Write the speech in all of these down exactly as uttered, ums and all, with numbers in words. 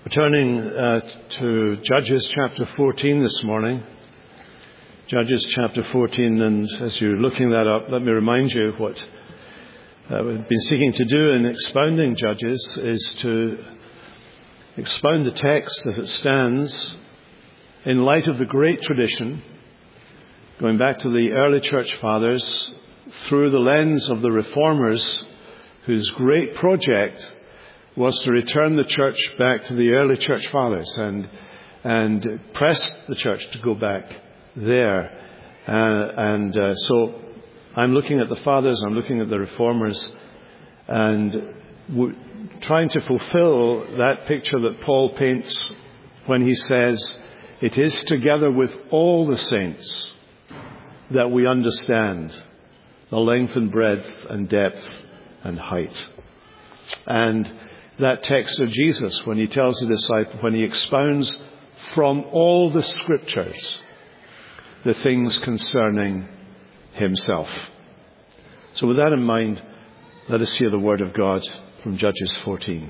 We're turning uh, to Judges chapter fourteen this morning. Judges chapter fourteen, and as you're looking that up, let me remind you what uh, we've been seeking to do in expounding Judges is to expound the text as it stands in light of the great tradition, going back to the early church fathers, through the lens of the reformers, whose great project was to return the church back to the early church fathers and and press the church to go back there. Uh, and uh, so I'm looking at the fathers, I'm looking at the reformers, and w- trying to fulfill that picture that Paul paints when he says, it is together with all the saints that we understand the length and breadth and depth and height. And that text of Jesus, when he tells the disciple, when he expounds from all the scriptures the things concerning himself. So with that in mind, let us hear the word of God from Judges fourteen.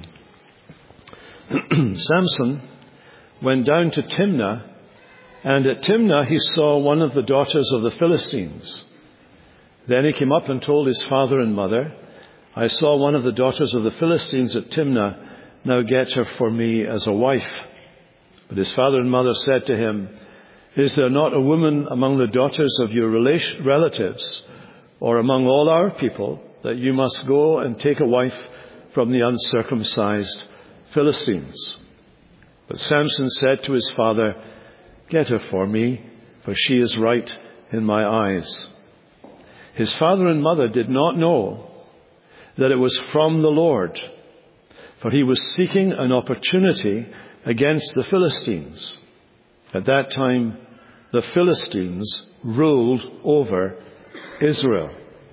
Samson went down to Timnah, and at Timnah he saw one of the daughters of the Philistines. Then he came up and told his father and mother, I saw one of the daughters of the Philistines at Timnah. Now get her for me as a wife. But his father and mother said to him, Is there not a woman among the daughters of your relatives, or among all our people, that you must go and take a wife from the uncircumcised Philistines? But Samson said to his father, Get her for me, for she is right in my eyes. His father and mother did not know that it was from the Lord, for he was seeking an opportunity against the Philistines. At that time, the Philistines ruled over Israel.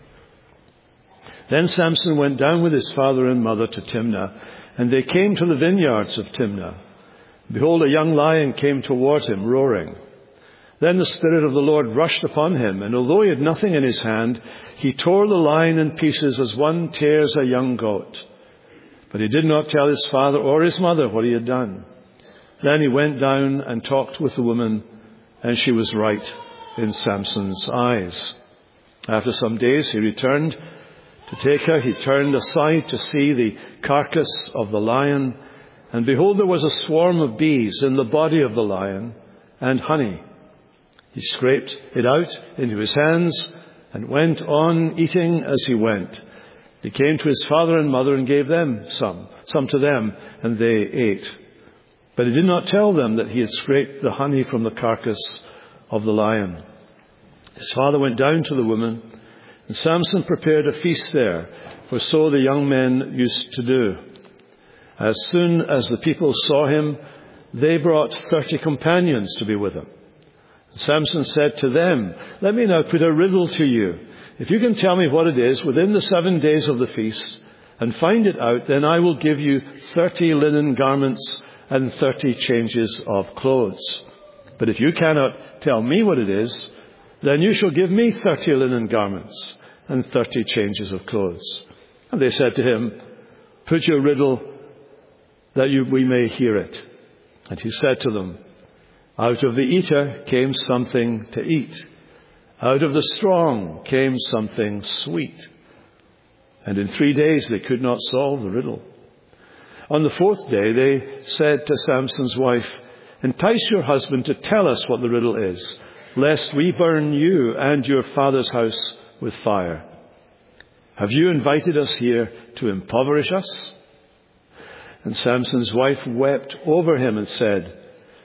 Then Samson went down with his father and mother to Timnah, and they came to the vineyards of Timnah. Behold, a young lion came toward him, roaring. Then the Spirit of the Lord rushed upon him, and although he had nothing in his hand, he tore the lion in pieces as one tears a young goat. But he did not tell his father or his mother what he had done. Then he went down and talked with the woman, and she was right in Samson's eyes. After some days he returned to take her. He turned aside to see the carcass of the lion, and behold, there was a swarm of bees in the body of the lion, and honey. He scraped it out into his hands and went on eating as he went. He came to his father and mother and gave them some, some to them, and they ate. But he did not tell them that he had scraped the honey from the carcass of the lion. His father went down to the woman, and Samson prepared a feast there, for so the young men used to do. As soon as the people saw him, they brought thirty companions to be with him. Samson said to them, Let me now put a riddle to you. If you can tell me what it is within the seven days of the feast and find it out, then I will give you thirty linen garments and thirty changes of clothes. But if you cannot tell me what it is, then you shall give me thirty linen garments and thirty changes of clothes. And they said to him, Put your riddle that you, we may hear it. And he said to them, Out of the eater came something to eat. Out of the strong came something sweet. And in three days they could not solve the riddle. On the fourth day they said to Samson's wife, Entice your husband to tell us what the riddle is, lest we burn you and your father's house with fire. Have you invited us here to impoverish us? And Samson's wife wept over him and said,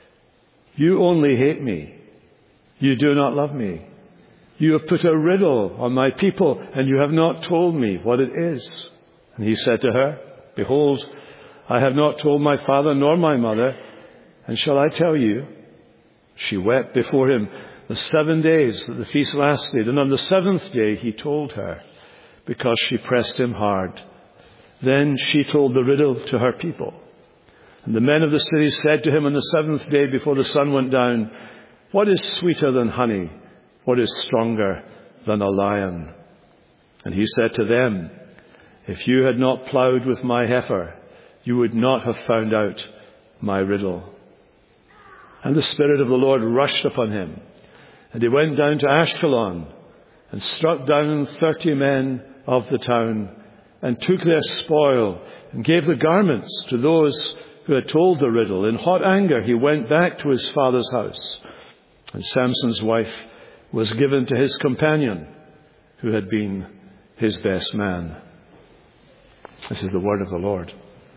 You only hate me. You do not love me. You have put a riddle on my people, and you have not told me what it is. And he said to her, Behold, I have not told my father nor my mother, and shall I tell you? She wept before him the seven days that the feast lasted, and on the seventh day he told her, because she pressed him hard. Then she told the riddle to her people. And the men of the city said to him on the seventh day before the sun went down, What is sweeter than honey? What is stronger than a lion? And he said to them, If you had not plowed with my heifer, you would not have found out my riddle." And the Spirit of the Lord rushed upon him, and he went down to Ashkelon and struck down thirty men of the town and took their spoil and gave the garments to those who had told the riddle. In hot anger he went back to his father's house, and Samson's wife was given to his companion, who had been his best man. This is the word of the Lord.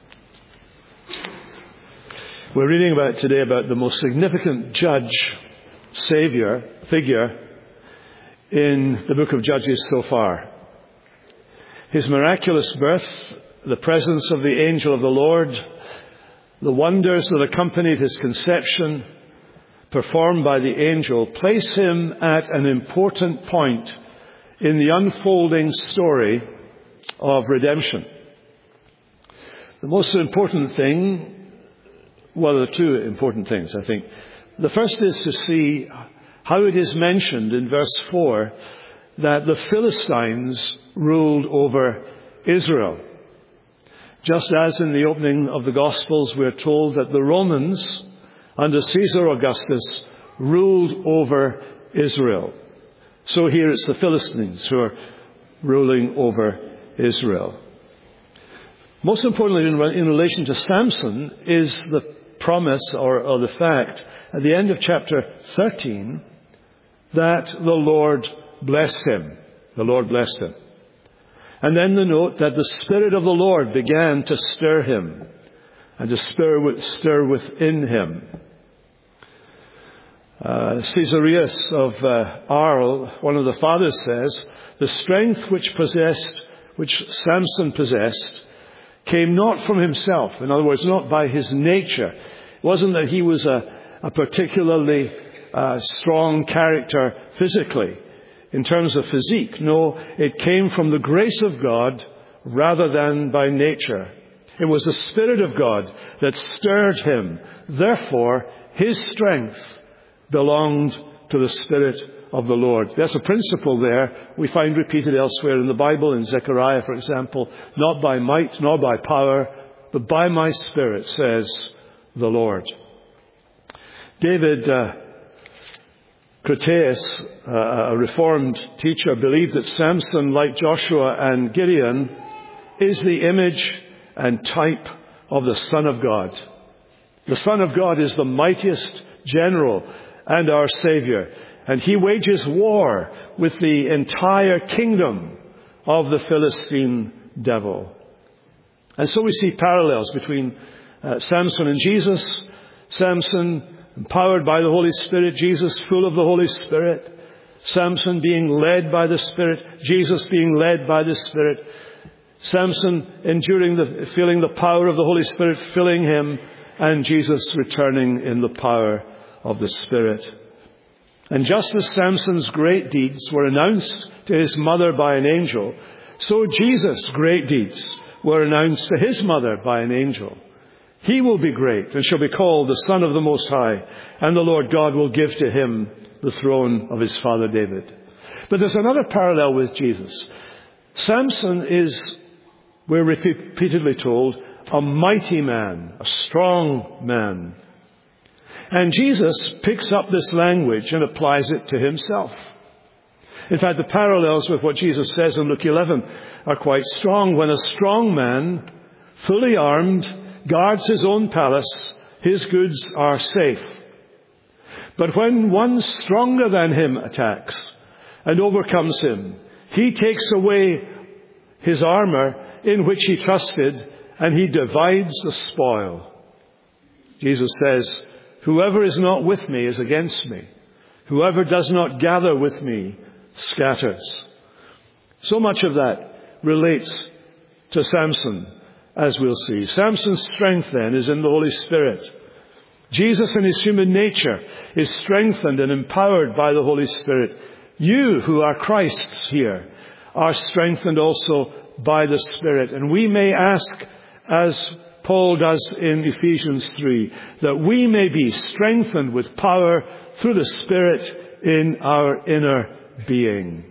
We're reading about today about the most significant judge, savior, figure in the book of Judges so far. His miraculous birth, the presence of the angel of the Lord, the wonders that accompanied his conception, performed by the angel, place him at an important point in the unfolding story of redemption. The most important thing, well, there are two important things, I think. The first is to see how it is mentioned in verse four that the Philistines ruled over Israel. Just as in the opening of the Gospels we're told that the Romans under Caesar Augustus ruled over Israel. So here it's the Philistines who are ruling over Israel. Most importantly, in, in relation to Samson, is the promise or, or the fact at the end of chapter thirteen that the Lord blessed him. The Lord blessed him. And then the note that the Spirit of the Lord began to stir him and to stir, stir within him. Uh, Caesarius of uh, Arles, one of the fathers, says, "The strength which possessed, which Samson possessed, came not from himself." In other words, not by his nature. It wasn't that he was a, a particularly uh, strong character physically, in terms of physique. No, it came from the grace of God rather than by nature. It was the Spirit of God that stirred him. Therefore, his strength belonged to the Spirit of the Lord. There's a principle there we find repeated elsewhere in the Bible, in Zechariah, for example. "Not by might nor by power, but by my Spirit, says the Lord." David uh, Critias, uh, a Reformed teacher, believed that Samson, like Joshua and Gideon, is the image and type of the Son of God. The Son of God is the mightiest general and our Savior. And he wages war with the entire kingdom of the Philistine devil. And so we see parallels between uh, Samson and Jesus. Samson empowered by the Holy Spirit, Jesus full of the Holy Spirit. Samson being led by the Spirit, Jesus being led by the Spirit. Samson enduring the, feeling the power of the Holy Spirit filling him, and Jesus returning in the power of the Spirit. And just as Samson's great deeds were announced to his mother by an angel, so Jesus' great deeds were announced to his mother by an angel. He will be great and shall be called the Son of the Most High, and the Lord God will give to him the throne of his father David. But there's another parallel with Jesus. Samson is, we're repeatedly told, a mighty man, a strong man. And Jesus picks up this language and applies it to himself. In fact, the parallels with what Jesus says in Luke eleven are quite strong. When a strong man, fully armed, guards his own palace, his goods are safe. But when one stronger than him attacks and overcomes him, he takes away his armor in which he trusted, and he divides the spoil. Jesus says, "Whoever is not with me is against me. Whoever does not gather with me scatters." So much of that relates to Samson, as we'll see. Samson's strength, then, is in the Holy Spirit. Jesus in his human nature is strengthened and empowered by the Holy Spirit. You who are Christ's here are strengthened also by the Spirit. And we may ask, as Paul does in Ephesians three, that we may be strengthened with power through the Spirit in our inner being.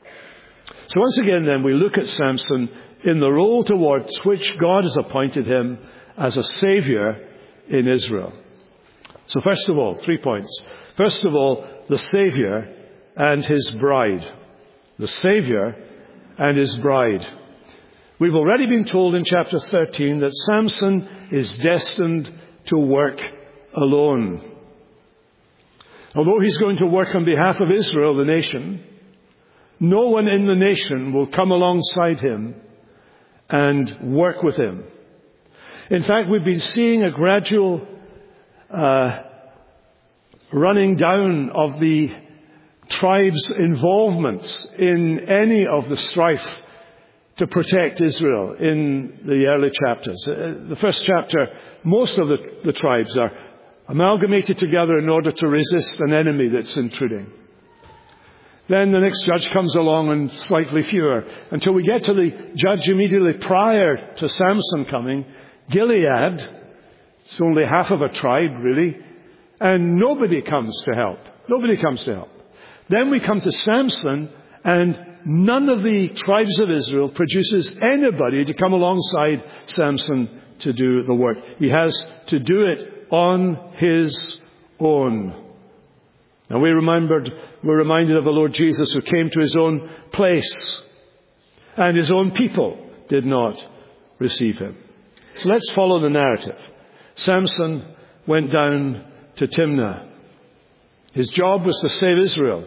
So once again then we look at Samson in the role towards which God has appointed him as a Saviour in Israel. So first of all, three points. First of all, the Savior and his bride. The Savior and his bride. We've already been told in chapter thirteen that Samson is destined to work alone. Although he's going to work on behalf of Israel, the nation, no one in the nation will come alongside him and work with him. In fact, we've been seeing a gradual uh, running down of the tribes' involvements in any of the strife to protect Israel in the early chapters. Uh, the first chapter, most of the, the tribes are amalgamated together in order to resist an enemy that's intruding. Then the next judge comes along and slightly fewer, until we get to the judge immediately prior to Samson coming, Gilead. It's only half of a tribe, really, and nobody comes to help. Nobody comes to help. Then we come to Samson, and none of the tribes of Israel produces anybody to come alongside Samson to do the work. He has to do it on his own. And we remembered, we're reminded of the Lord Jesus, who came to his own place, and his own people did not receive him. So let's follow the narrative. Samson went down to Timnah. His job was to save Israel.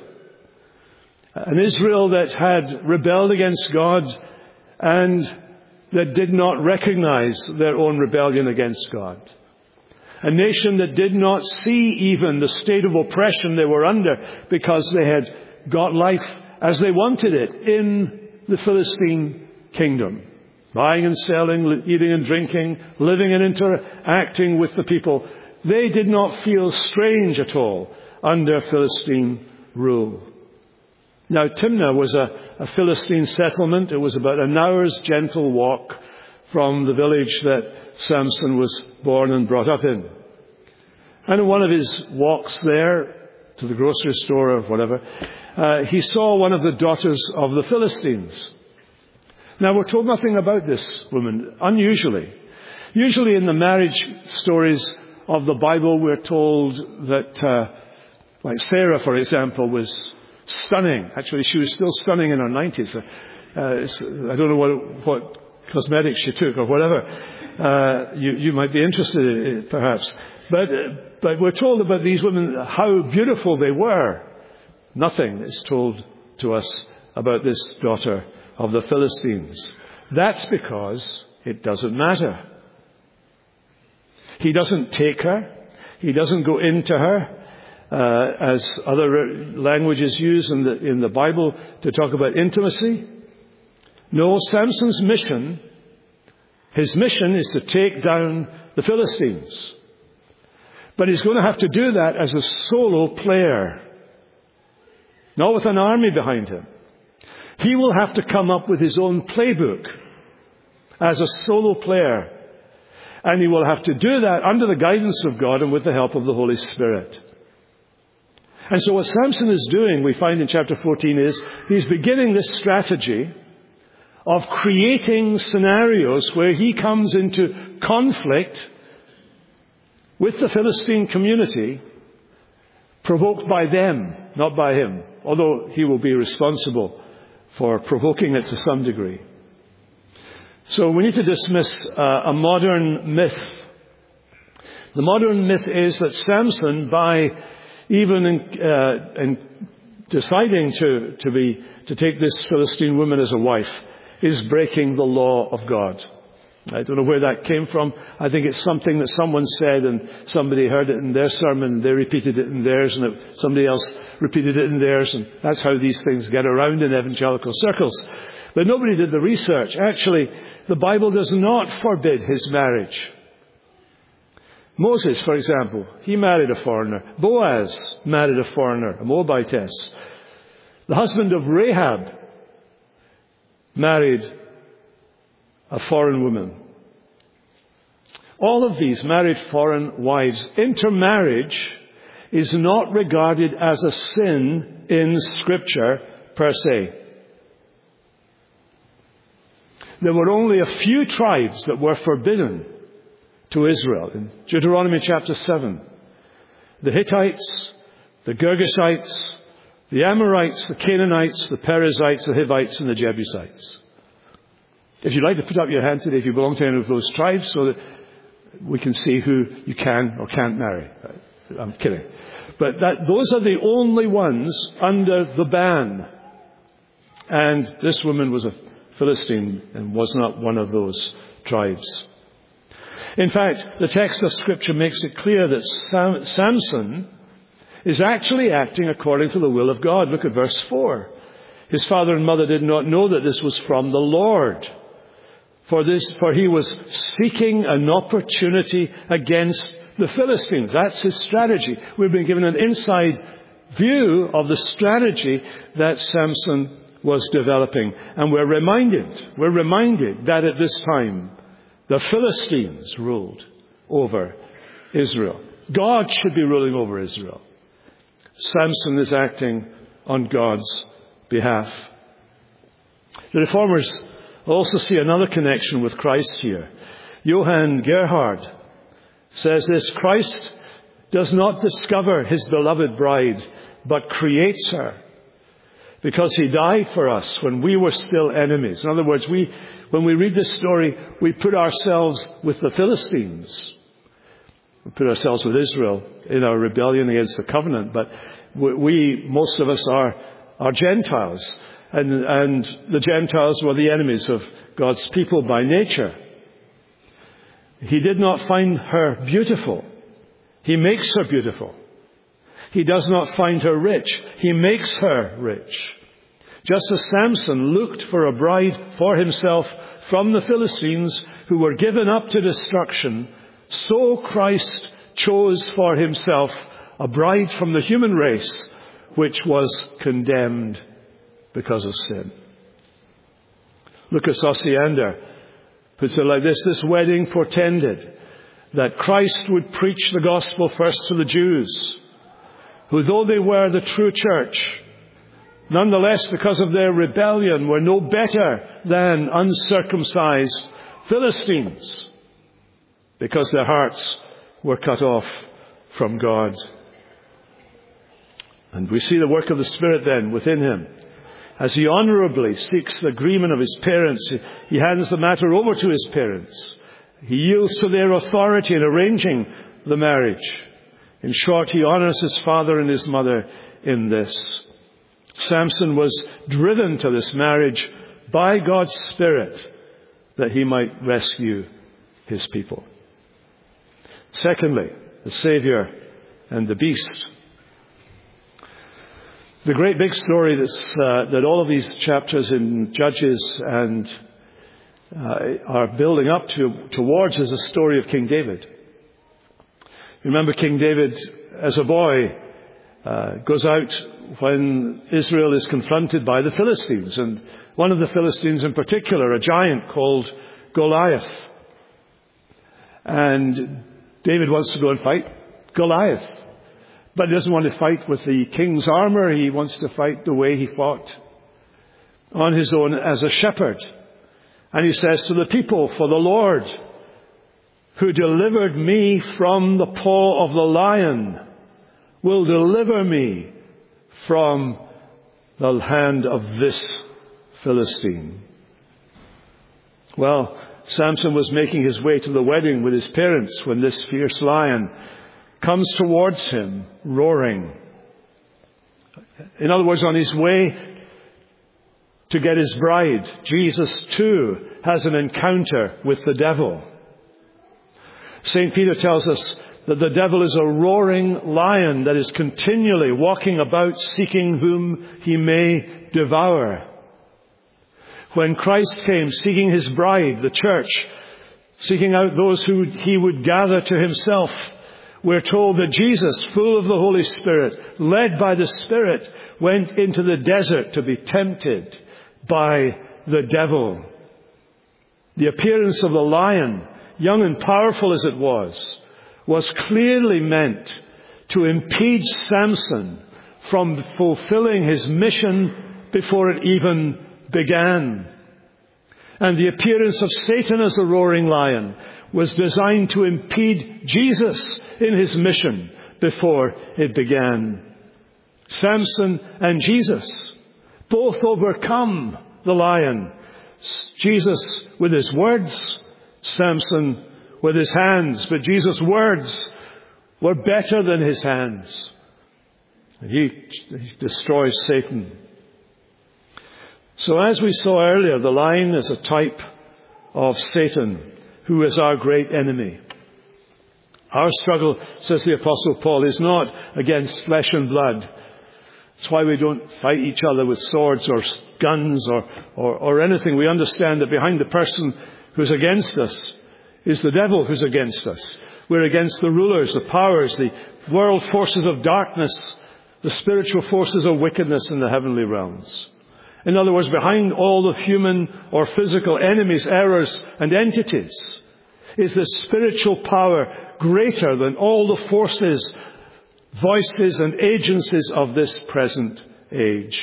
An Israel that had rebelled against God and that did not recognize their own rebellion against God. A nation that did not see even the state of oppression they were under because they had got life as they wanted it in the Philistine kingdom. Buying and selling, eating and drinking, living and interacting with the people. They did not feel strange at all under Philistine rule. Now, Timnah was a, a Philistine settlement. It was about an hour's gentle walk from the village that Samson was born and brought up in. And in one of his walks there, to the grocery store or whatever, uh, he saw one of the daughters of the Philistines. Now, we're told nothing about this woman, unusually. Usually in the marriage stories of the Bible, we're told that, uh, like Sarah, for example, was stunning. Actually, she was still stunning in her nineties. Uh, I don't know what, what cosmetics she took or whatever. Uh, you, you might be interested in it, perhaps. But, uh, but we're told about these women, how beautiful they were. Nothing is told to us about this daughter of the Philistines. That's because it doesn't matter. He doesn't take her. He doesn't go into her. Uh, as other languages use in the, in the Bible to talk about intimacy. No, Samson's mission, his mission is to take down the Philistines. But he's going to have to do that as a solo player, not with an army behind him. He will have to come up with his own playbook as a solo player. And he will have to do that under the guidance of God and with the help of the Holy Spirit. And so what Samson is doing, we find in chapter fourteen, is he's beginning this strategy of creating scenarios where he comes into conflict with the Philistine community, provoked by them, not by him, although he will be responsible for provoking it to some degree. So we need to dismiss uh, a modern myth. The modern myth is that Samson, by even in, uh, in deciding to, to be, to take this Philistine woman as a wife, is breaking the law of God. I don't know where that came from. I think it's something that someone said and somebody heard it in their sermon, they repeated it in theirs, and it, somebody else repeated it in theirs, and that's how these things get around in evangelical circles. But nobody did the research. Actually, the Bible does not forbid his marriage. Moses, for example, he married a foreigner. Boaz married a foreigner, a Moabitess. The husband of Rahab married a foreign woman. All of these married foreign wives. Intermarriage is not regarded as a sin in Scripture per se. There were only a few tribes that were forbidden to Israel. In Deuteronomy chapter seven, the Hittites, the Girgashites, the Amorites, the Canaanites, the Perizzites, the Hivites, and the Jebusites. If you'd like to put up your hand today if you belong to any of those tribes so that we can see who you can or can't marry. I'm kidding. But that, those are the only ones under the ban. And this woman was a Philistine and was not one of those tribes. In fact, the text of Scripture makes it clear that Sam, Samson is actually acting according to the will of God. Look at verse four. His father and mother did not know that this was from the Lord. For this, for he was seeking an opportunity against the Philistines. That's his strategy. We've been given an inside view of the strategy that Samson was developing. And we're reminded, we're reminded that at this time, the Philistines ruled over Israel. God should be ruling over Israel. Samson is acting on God's behalf. The Reformers also see another connection with Christ here. Johann Gerhard says this: Christ does not discover his beloved bride, but creates her, because he died for us when we were still enemies. In other words, we, when we read this story, we put ourselves with the Philistines. We put ourselves with Israel in our rebellion against the covenant, but we, most of us, are, are Gentiles. And, and the Gentiles were the enemies of God's people by nature. He did not find her beautiful. He makes her beautiful. He does not find her rich. He makes her rich. Just as Samson looked for a bride for himself from the Philistines who were given up to destruction, so Christ chose for himself a bride from the human race which was condemned because of sin. Lucas Osiander puts it like this: this wedding portended that Christ would preach the gospel first to the Jews, who, though they were the true church, nonetheless, because of their rebellion, were no better than uncircumcised Philistines, because their hearts were cut off from God. And we see the work of the Spirit then within him. As he honorably seeks the agreement of his parents, he hands the matter over to his parents. He yields to their authority in arranging the marriage. In short, he honors his father and his mother in this. Samson was driven to this marriage by God's Spirit that he might rescue his people. Secondly, the Savior and the beast. The great big story that's, uh, that all of these chapters in Judges and uh, are building up to towards is the story of King David. Remember, King David, as a boy, uh, goes out when Israel is confronted by the Philistines, and one of the Philistines in particular, a giant called Goliath. And David wants to go and fight Goliath. But he doesn't want to fight with the king's armor. He wants to fight the way he fought on his own as a shepherd. And he says to the people, "For the Lord, who delivered me from the paw of the lion, will deliver me from the hand of this Philistine." Well, Samson was making his way to the wedding with his parents when this fierce lion comes towards him, roaring. In other words, on his way to get his bride, Jesus too has an encounter with the devil. Saint Peter tells us that the devil is a roaring lion that is continually walking about seeking whom he may devour. When Christ came seeking his bride, the church, seeking out those who he would gather to himself, we're told that Jesus, full of the Holy Spirit, led by the Spirit, went into the desert to be tempted by the devil. The appearance of the lion, young and powerful as it was, was clearly meant to impede Samson from fulfilling his mission before it even began. And the appearance of Satan as a roaring lion was designed to impede Jesus in his mission before it began. Samson and Jesus both overcome the lion. Jesus with his words, Samson with his hands. But Jesus' words were better than his hands. And he, he destroys Satan. So as we saw earlier, the lion is a type of Satan, who is our great enemy. Our struggle, says the Apostle Paul, is not against flesh and blood. That's why we don't fight each other with swords or guns or, or, or anything. We understand that behind the person who's against us is the devil who's against us. We're against the rulers, the powers, the world forces of darkness, the spiritual forces of wickedness in the heavenly realms. In other words, behind all the human or physical enemies, errors, and entities is the spiritual power greater than all the forces, voices, and agencies of this present age.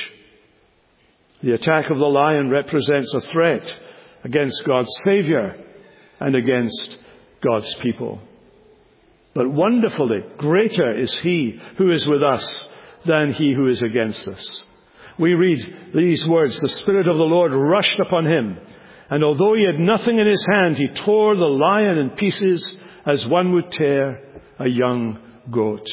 The attack of the lion represents a threat against God's Savior and against God's people. But wonderfully, greater is he who is with us than he who is against us. We read these words, the Spirit of the Lord rushed upon him, and although he had nothing in his hand, he tore the lion in pieces as one would tear a young goat.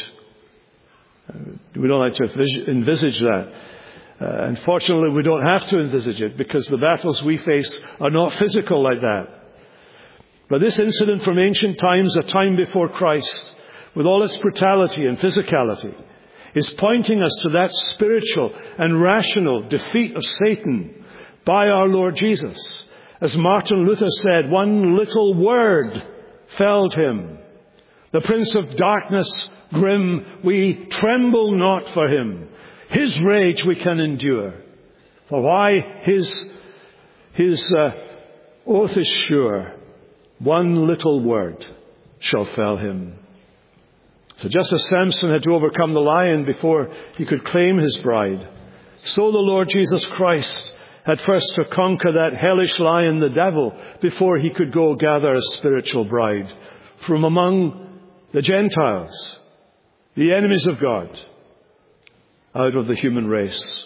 We don't like to envisage that. Uh, unfortunately, we don't have to envisage it because the battles we face are not physical like that. But this incident from ancient times, a time before Christ, with all its brutality and physicality, is pointing us to that spiritual and rational defeat of Satan by our Lord Jesus. As Martin Luther said, one little word felled him. The Prince of Darkness, grim, we tremble not for him. His rage we can endure. For why his, his uh, oath is sure. One little word shall fell him. So just as Samson had to overcome the lion before he could claim his bride, so the Lord Jesus Christ had first to conquer that hellish lion, the devil, before he could go gather a spiritual bride from among the Gentiles, the enemies of God, out of the human race.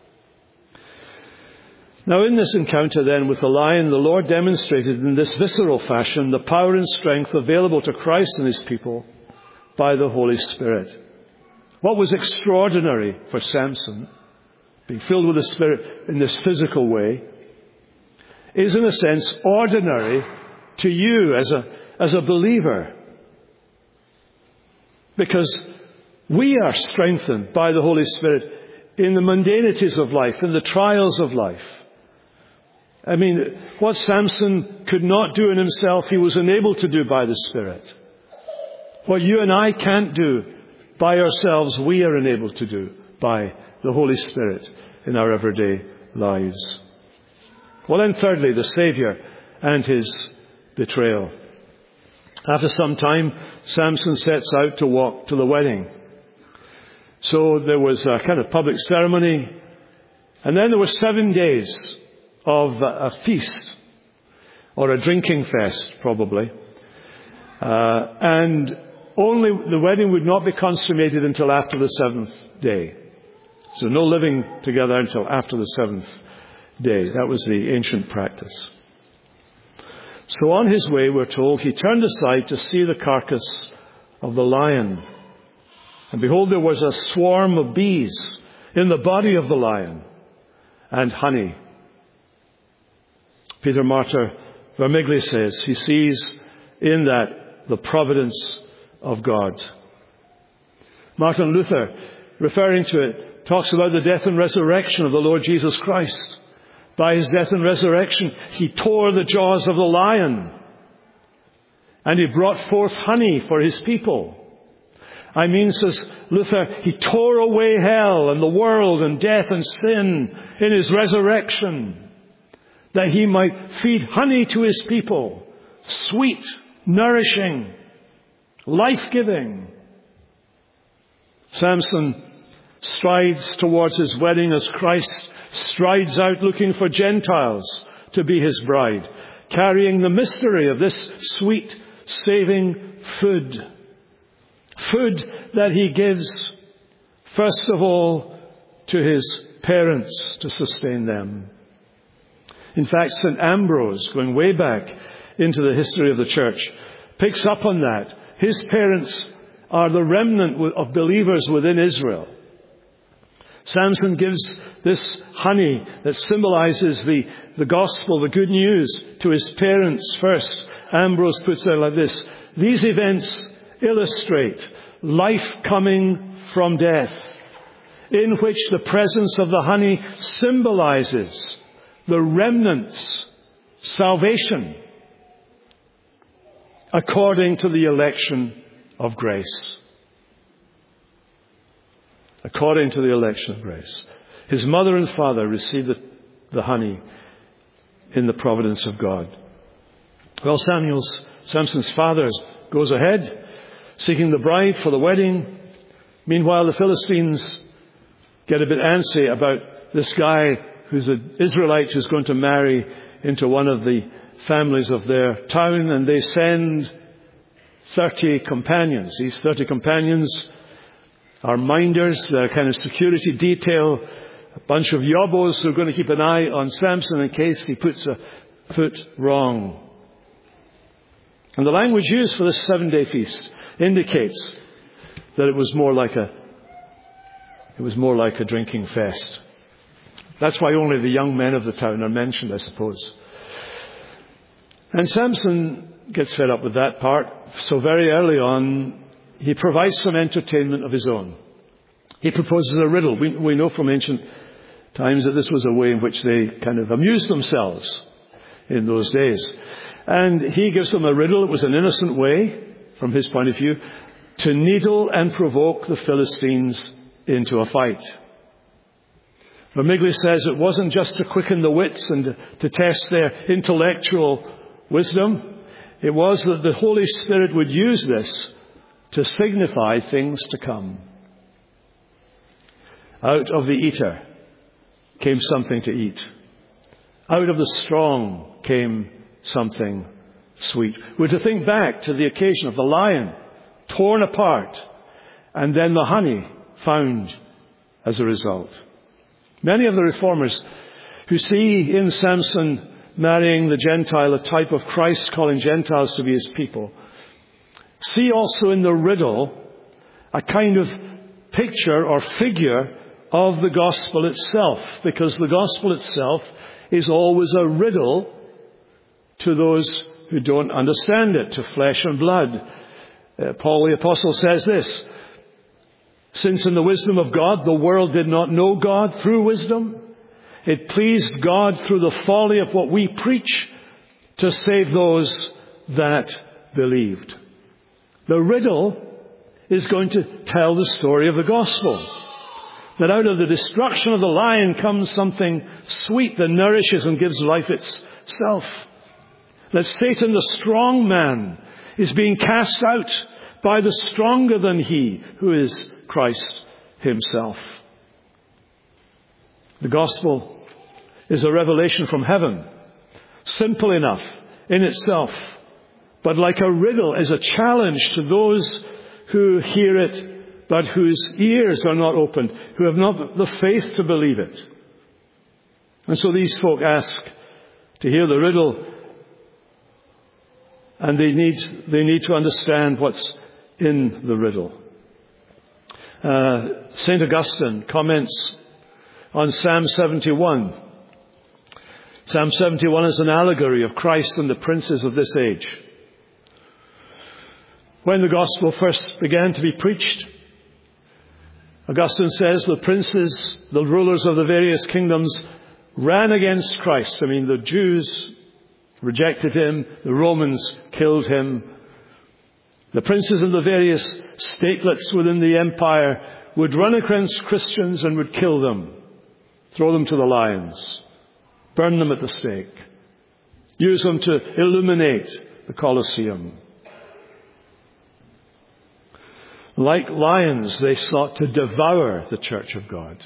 Now in this encounter then with the lion, the Lord demonstrated in this visceral fashion the power and strength available to Christ and his people by the Holy Spirit. What was extraordinary for Samson, being filled with the Spirit in this physical way, is in a sense ordinary to you as a, as a believer. Because we are strengthened by the Holy Spirit in the mundanities of life, in the trials of life. I mean, what Samson could not do in himself, he was enabled to do by the Spirit. What you and I can't do by ourselves, we are enabled to do by the Holy Spirit in our everyday lives. Well, then thirdly, the Savior and his betrayal. After some time, Samson sets out to walk to the wedding. So there was a kind of public ceremony, and then there were seven days of a feast, or a drinking fest, probably. Uh, and only the wedding would not be consummated until after the seventh day. So no living together until after the seventh day. That was the ancient practice. So on his way, we're told, he turned aside to see the carcass of the lion. And behold, there was a swarm of bees in the body of the lion, and honey. Peter Martyr Vermigli says he sees in that the providence of God. Martin Luther, referring to it, talks about the death and resurrection of the Lord Jesus Christ. By his death and resurrection, he tore the jaws of the lion, and he brought forth honey for his people. I mean, says Luther, he tore away hell and the world and death and sin in his resurrection, that he might feed honey to his people, sweet, nourishing, life-giving. Samson strides towards his wedding as Christ strides out looking for Gentiles to be his bride, carrying the mystery of this sweet saving food. Food that he gives, first of all, to his parents to sustain them. In fact, Saint Ambrose, going way back into the history of the church, picks up on that. His parents are the remnant of believers within Israel. Samson gives this honey that symbolizes the, the gospel, the good news, to his parents first. Ambrose puts it like this: these events illustrate life coming from death, in which the presence of the honey symbolizes the remnant's salvation according to the election of grace. According to the election of grace. His mother and father received the, the honey in the providence of God. Well, Samuel's, Samson's father goes ahead, seeking the bride for the wedding. Meanwhile, the Philistines get a bit antsy about this guy who's an Israelite who's going to marry into one of the families of their town, and they send thirty companions. These thirty companions are minders, they're kind of security detail, a bunch of yobos who are going to keep an eye on Samson in case he puts a foot wrong. And the language used for this seven-day feast indicates that it was more like a it was more like a drinking fest. That's why only the young men of the town are mentioned, I suppose. And Samson gets fed up with that part, so very early on he provides some entertainment of his own. He proposes a riddle. We, we know from ancient times that this was a way in which they kind of amused themselves in those days. And he gives them a riddle. It was an innocent way, from his point of view, to needle and provoke the Philistines into a fight. Vermigli says it wasn't just to quicken the wits and to test their intellectual wisdom. It was that the Holy Spirit would use this to signify things to come. Out of the eater came something to eat. Out of the strong came something sweet. We're to think back to the occasion of the lion torn apart and then the honey found as a result. Many of the reformers who see in Samson marrying the Gentile a type of Christ calling Gentiles to be his people, see also in the riddle a kind of picture or figure of the gospel itself, because the gospel itself is always a riddle to those who don't understand it, to flesh and blood. Uh, Paul the Apostle says this: since in the wisdom of God the world did not know God through wisdom, it pleased God through the folly of what we preach to save those that believed. The riddle is going to tell the story of the gospel. That out of the destruction of the lion comes something sweet that nourishes and gives life itself. That Satan, the strong man, is being cast out by the stronger than he, who is Christ himself. The gospel is a revelation from heaven, simple enough in itself, but like a riddle is a challenge to those who hear it, but whose ears are not opened, who have not the faith to believe it. And so these folk ask to hear the riddle, and they need they need to understand what's in the riddle. Uh, Saint Augustine comments on Psalm seventy-one. Psalm seventy-one is an allegory of Christ and the princes of this age. When the gospel first began to be preached, Augustine says the princes, the rulers of the various kingdoms, ran against Christ. I mean, the Jews rejected him, the Romans killed him. The princes of the various statelets within the empire would run against Christians and would kill them, throw them to the lions, burn them at the stake, use them to illuminate the Colosseum. Like lions, they sought to devour the church of God.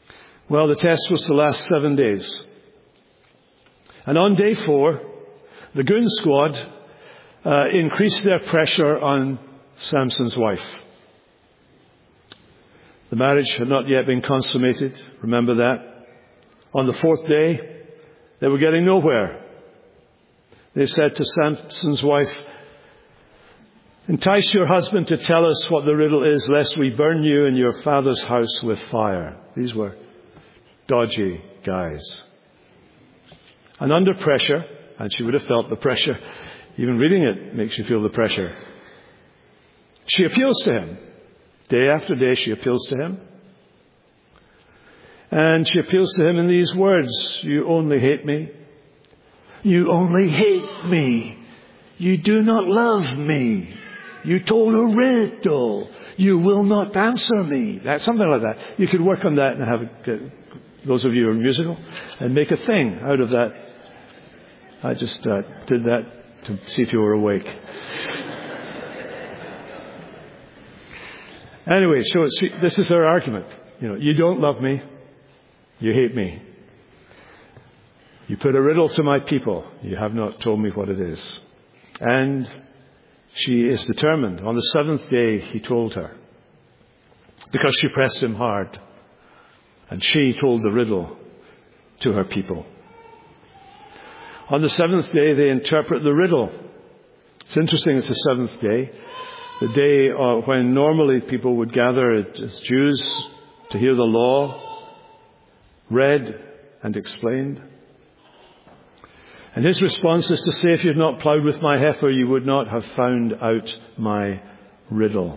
Well, the test was to last seven days. And on day four, The goon squad uh, increased their pressure on Samson's wife. The marriage had not yet been consummated. Remember that. On the fourth day, they were getting nowhere. They said to Samson's wife, "Entice your husband to tell us what the riddle is, lest we burn you and your father's house with fire." These were dodgy guys. And under pressure, and she would have felt the pressure, even reading it makes you feel the pressure, she appeals to him. Day after day she appeals to him. And she appeals to him in these words, "You only hate me. You only hate me. You do not love me. You told a riddle. You will not answer me." That, something like that. You could work on that and have, a, those of you who are musical, and make a thing out of that. I just uh, did that to see if you were awake. Anyway, so it's, this is her argument. You know, you don't love me. You hate me. You put a riddle to my people. You have not told me what it is. And she is determined. On the seventh day, he told her. Because she pressed him hard. And she told the riddle to her people. On the seventh day, they interpret the riddle. It's interesting, it's the seventh day. The day uh, when normally people would gather as Jews to hear the law read and explained. And his response is to say, "If you had not plowed with my heifer, you would not have found out my riddle."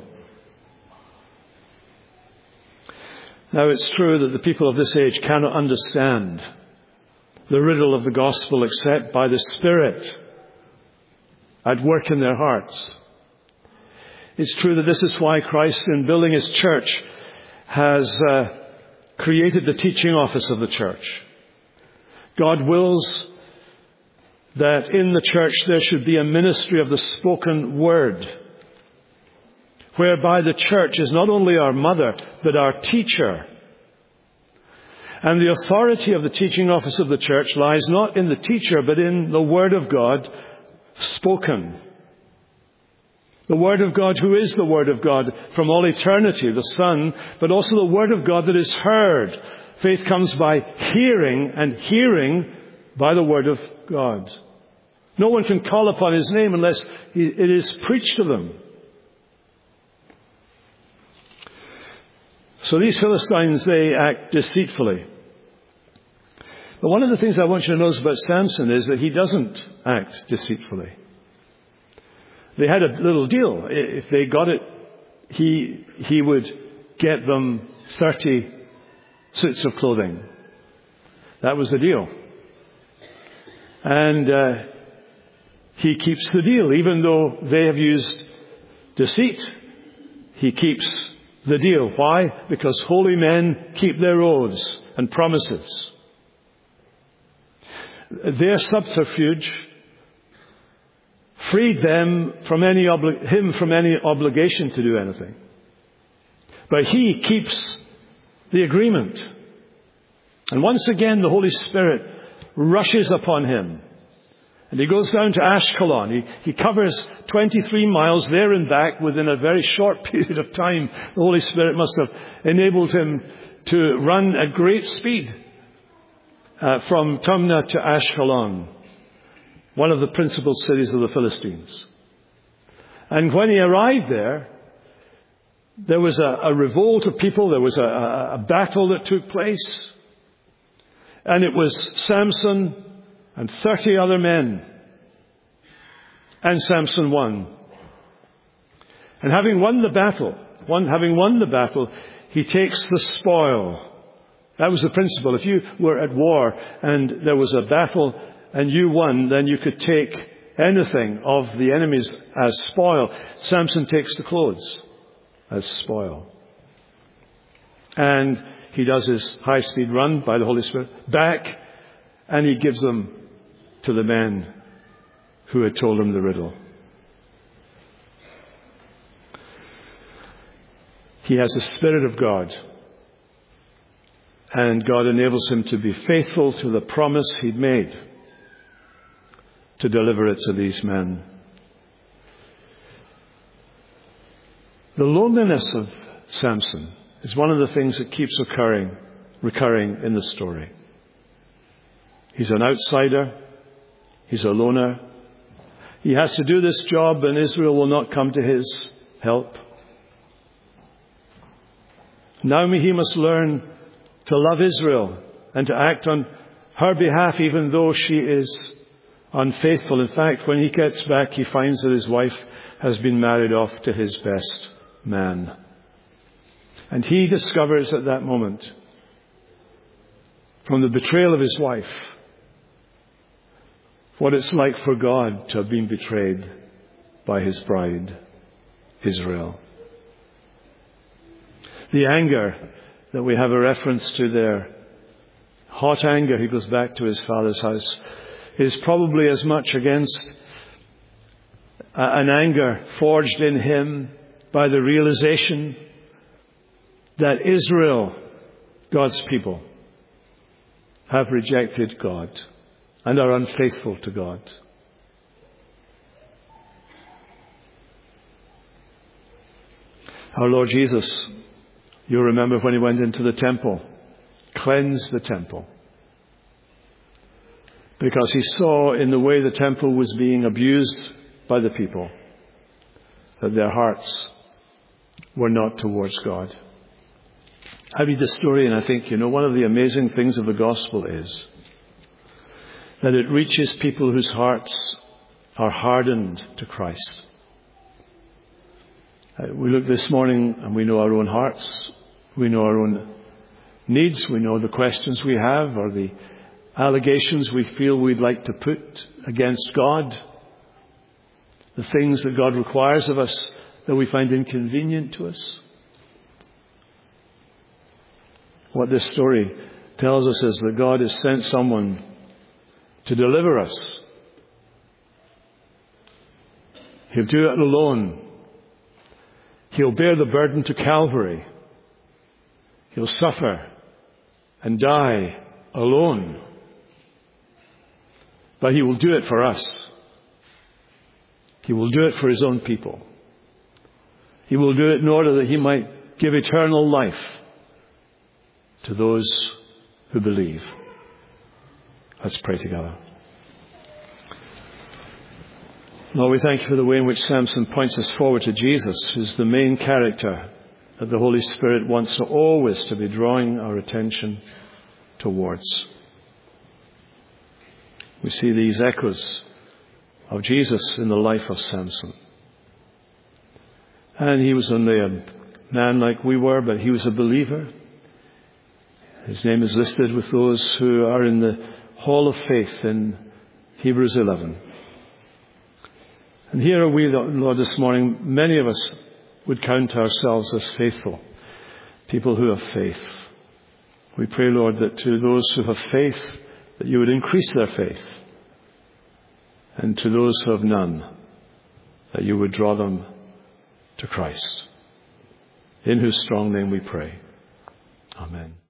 Now, it's true that the people of this age cannot understand the riddle of the gospel except by the Spirit at work in their hearts. It's true that this is why Christ, in building his church, has uh, created the teaching office of the church. God wills that in the church there should be a ministry of the spoken word, whereby the church is not only our mother, but our teacher. And the authority of the teaching office of the church lies not in the teacher, but in the Word of God spoken. The Word of God, who is the Word of God from all eternity, the Son, but also the Word of God that is heard. Faith comes by hearing, and hearing by the Word of God. No one can call upon his name unless it is preached to them. So these Philistines, they act deceitfully. But one of the things I want you to notice about Samson is that he doesn't act deceitfully. They had a little deal. If they got it, he he would get them thirty suits of clothing. That was the deal. And uh, he keeps the deal. Even though they have used deceit, he keeps the deal. Why? Because holy men keep their oaths and promises. Their subterfuge freed them from any obli- him from any obligation to do anything. But he keeps the agreement. And once again, the Holy Spirit rushes upon him. And he goes down to Ashkelon. He, he covers twenty-three miles there and back within a very short period of time. The Holy Spirit must have enabled him to run at great speed uh, from Timnah to Ashkelon, one of the principal cities of the Philistines. And when he arrived there, there was a, a revolt of people. There was a, a, a battle that took place. And it was Samson and thirty other men. And Samson won. And having won the battle, one, having won the battle, he takes the spoil. That was the principle. If you were at war and there was a battle and you won, then you could take anything of the enemies as spoil. Samson takes the clothes as spoil. And he does his high-speed run by the Holy Spirit back, and he gives them to the men who had told him the riddle. He has the Spirit of God, and God enables him to be faithful to the promise he'd made to deliver it to these men. The loneliness of Samson is one of the things that keeps occurring, recurring in the story. He's an outsider. He's a loner. He has to do this job, and Israel will not come to his help. Now he must learn to love Israel and to act on her behalf, even though she is unfaithful. In fact, when he gets back, he finds that his wife has been married off to his best man. And he discovers at that moment, from the betrayal of his wife, what it's like for God to have been betrayed by his bride, Israel. The anger that we have a reference to there, hot anger, he goes back to his father's house, is probably as much against an anger forged in him by the realization that Israel, God's people, have rejected God and are unfaithful to God. Our Lord Jesus, you remember when he went into the temple, cleansed the temple, because he saw in the way the temple was being abused by the people that their hearts were not towards God. I read the story and I think, you know, one of the amazing things of the gospel is that it reaches people whose hearts are hardened to Christ. Uh, we look this morning and we know our own hearts. We know our own needs. We know the questions we have or the allegations we feel we'd like to put against God. The things that God requires of us that we find inconvenient to us. What this story tells us is that God has sent someone to deliver us. He'll do it alone. He'll bear the burden to Calvary. He'll suffer and die alone. But he will do it for us. He will do it for his own people. He will do it in order that he might give eternal life to those who believe. Let's pray together. Lord, we thank you for the way in which Samson points us forward to Jesus, who's the main character that the Holy Spirit wants to always to be drawing our attention towards. We see these echoes of Jesus in the life of Samson. And he was only a man like we were, but he was a believer. His name is listed with those who are in the Hall of Faith in Hebrews eleven. And here are we, Lord, this morning. Many of us would count ourselves as faithful, people who have faith. We pray, Lord, that to those who have faith, that you would increase their faith. And to those who have none, that you would draw them to Christ. In whose strong name we pray. Amen.